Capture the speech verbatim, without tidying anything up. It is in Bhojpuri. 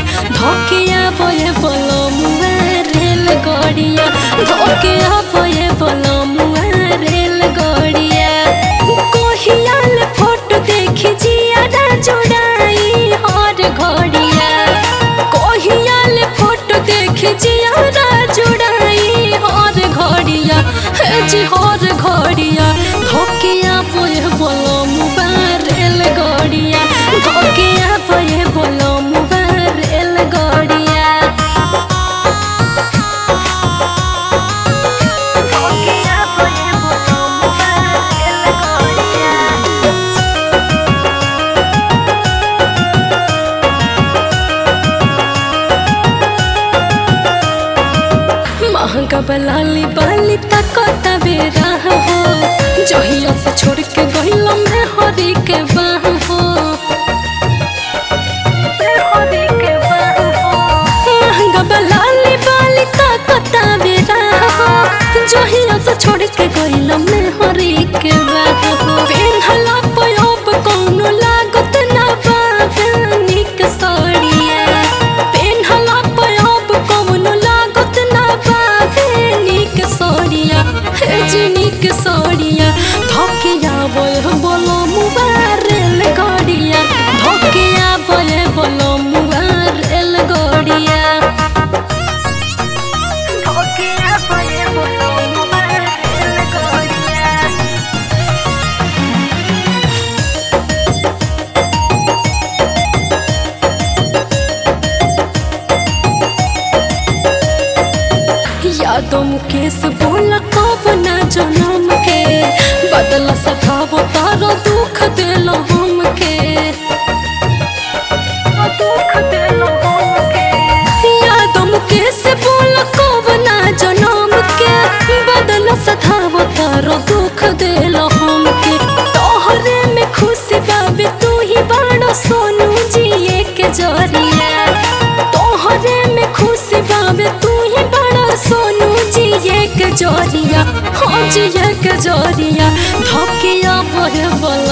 धोकिया बोए बोलो मुआ रेल गड़िया धोकिया बोए बोलो मुआ रेल गड़िया कोहियाल फोटो देखी जियारा जुड़ाई हर घड़िया कोहियाल फोटो देखी जियारा जुड़ाई हर घड़िया हे जी हर घड़िया धोकिया बोए बोलो मुआ रेल गड़िया धोकिया बोए बोलो मुआ रेल गड़िया धोकिया बोए बोलो मुआ रेल गड़िया महंगा बलाली बाली तकता बेरा हो जहिया से छोड़ के गइल में हरी के बाह हो महंगा बलाली बाली तकता बेरा हो जहिया से छोड़ के गइल में हरी के बाह हो पेन्हला पयोब कौनो लागत ना बावे निक साड़िया पेन्हला पयोब कौनो लागत ना बावे निक साड़िया हे जी निक साड़िया धोकिया बोए बोलो मुआ रेल गड़िया धोकिया बोए बोलो मुआ रेल गड़िया धोकिया बोए बोलो मुआ रेल गड़िया यादों मुकेश बोला कब ना जन्म के बदला सखावो तारो दुख दिलो हमके दुख दिलो हमके यादों मुकेश बोला कब ना जन्म के बदला सखावो तारो दुख दिलो हमके तोहरे में खुशी बाबे तू ही बड़ा सोनू जिए के जरिया तोहरे में खुशी बाबे तू ही बड़ा सोनू जिए के जरिया हाँ जिए के जरिया धोकिया बोए बोलो